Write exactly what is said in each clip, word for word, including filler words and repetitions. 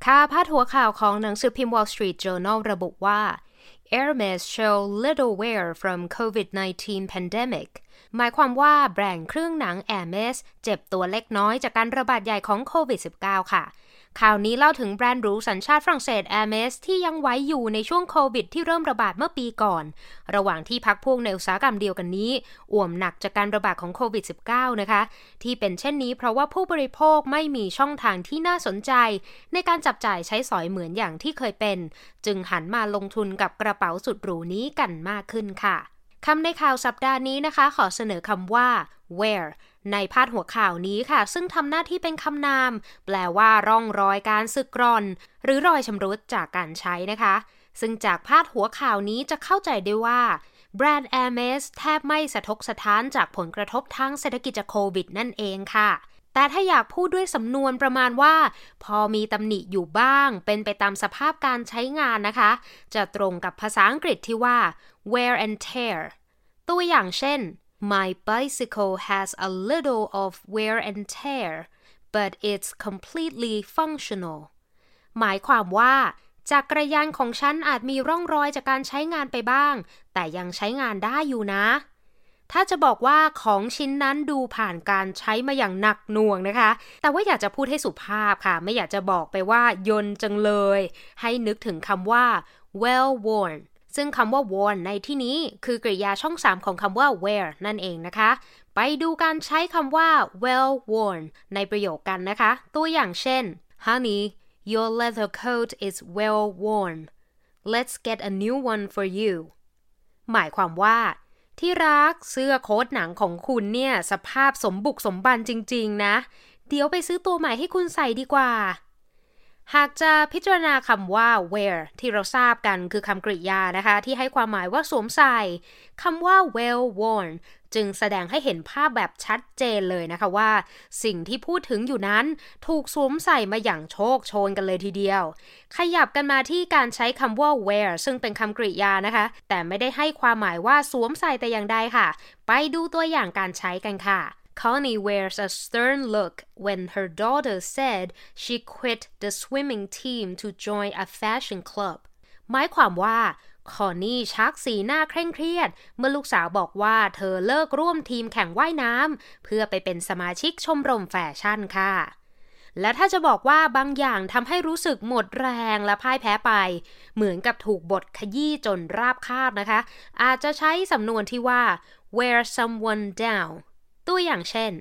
ค่ะพาดหัวข่าวของหนังสือพิมพ์ Wall Street Journal ระบุว่า Hermes show little wear from โควิด สิบเก้า pandemic หมายความว่าแบรนด์เครื่องหนัง Hermes เจ็บตัวเล็กน้อยจากการระบาดใหญ่ของโควิด สิบเก้า ค่ะข่าวนี้เล่าถึงแบรนด์หรูสัญชาติฝรั่งเศส Hermes ที่ยังไว้อยู่ในช่วงโควิดที่เริ่มระบาดเมื่อปีก่อนระหว่างที่พรรคพวกในอุตสาหกรรมเดียวกันนี้อ่วมหนักจากการระบาดของโควิด สิบเก้า นะคะที่เป็นเช่นนี้เพราะว่าผู้บริโภคไม่มีช่องทางที่น่าสนใจในการจับจ่ายใช้สอยเหมือนอย่างที่เคยเป็นจึงหันมาลงทุนกับกระเป๋าสุดหรูนี้กันมากขึ้นค่ะคำในข่าวสัปดาห์นี้นะคะขอเสนอคำว่า wear ในพาดหัวข่าวนี้ค่ะซึ่งทำหน้าที่เป็นคำนามแปลว่าร่องรอยการสึกกร่อนหรือรอยชำรุดจากการใช้นะคะซึ่งจากพาดหัวข่าวนี้จะเข้าใจได้ว่าแบรนด์ Hermes แทบไม่สะทกสะท้านจากผลกระทบทางเศรษฐกิจจากโควิดนั่นเองค่ะแต่ถ้าอยากพูดด้วยสำนวนประมาณว่าพอมีตำหนิอยู่บ้างเป็นไปตามสภาพการใช้งานนะคะจะตรงกับภาษาอังกฤษที่ว่า wear and tear ตัวอย่างเช่นMy bicycle has a little of wear and tear, but it's completely functional. หมายความว่าจักรยานของฉันอาจมีร่องรอยจากการใช้งานไปบ้างแต่ยังใช้งานได้อยู่นะถ้าจะบอกว่าของชิ้นนั้นดูผ่านการใช้มาอย่างหนักหน่วงนะคะแต่ว่าอยากจะพูดให้สุภาพค่ะไม่อยากจะบอกไปว่ายนต์จังเลยให้นึกถึงคำว่า well wornซึ่งคำว่า worn ในที่นี้คือกริยาช่องสามของคำว่า wear นั่นเองนะคะไปดูการใช้คำว่า well worn ในประโยคกันนะคะตัวอย่างเช่น Honey, your leather coat is well worn. Let's get a new one for you. หมายความว่าที่รักเสื้อโค้ทหนังของคุณเนี่ยสภาพสมบุกสมบันจริงๆนะเดี๋ยวไปซื้อตัวใหม่ให้คุณใส่ดีกว่าหากจะพิจารณาคำว่า wear ที่เราทราบกันคือคำกริยานะคะที่ให้ความหมายว่าสวมใส่คำว่า well worn จึงแสดงให้เห็นภาพแบบชัดเจนเลยนะคะว่าสิ่งที่พูดถึงอยู่นั้นถูกสวมใส่มาอย่างโชคโชนกันเลยทีเดียวขยับกันมาที่การใช้คำว่า wear ซึ่งเป็นคำกริยานะคะแต่ไม่ได้ให้ความหมายว่าสวมใส่แต่อย่างใดค่ะไปดูตัวอย่างการใช้กันค่ะConnie wears a stern look when her daughter said she quit the swimming team to join a fashion club หมายความว่าคอนนี่ชักสีหน้าเคร่งเครียดเมื่อลูกสาวบอกว่าเธอเลิกร่วมทีมแข่งว่ายน้ำเพื่อไปเป็นสมาชิกชมรมแฟชั่นค่ะและถ้าจะบอกว่าบางอย่างทำให้รู้สึกหมดแรงและพ่ายแพ้ไปเหมือนกับถูกบดขยี้จนราบคาบนะคะอาจจะใช้สำนวนที่ว่า wear someone downตัวอย่างเช่น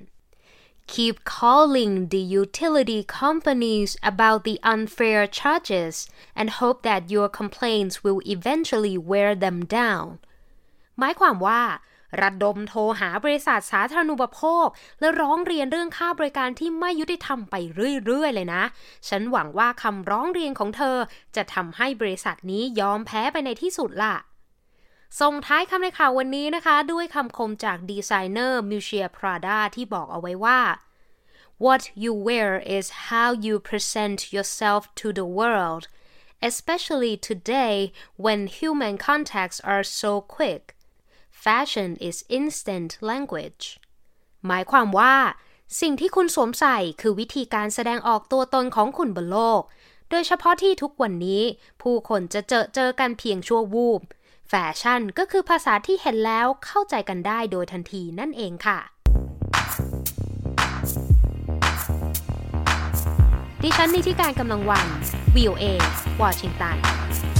Keep calling the utility companies about the unfair charges and hope that your complaints will eventually wear them down หมายความว่าระดมโทรหาบริษัทสาธารณูปโภคและร้องเรียนเรื่องค่าบริการที่ไม่ยุติธรรมไปเรื่อยๆเลยนะฉันหวังว่าคำร้องเรียนของเธอจะทำให้บริษัทนี้ยอมแพ้ไปในที่สุดล่ะส่งท้ายคำในข่าววันนี้นะคะด้วยคำคมจากดีไซเนอร์มิวเชีย Prada ที่บอกเอาไว้ว่า What you wear is how you present yourself to the world, especially today when human contacts are so quick. Fashion is instant language. หมายความว่าสิ่งที่คุณสวมใส่คือวิธีการแสดงออกตัวตนของคุณบนโลกโดยเฉพาะที่ทุกวันนี้ผู้คนจะเจอเจอกันเพียงชั่ววูบแฟชั่นก็คือภาษาที่เห็นแล้วเข้าใจกันได้โดยทันทีนั่นเองค่ะดิฉันนิติการกำลังวัน วี โอ เอ วอชิงตัน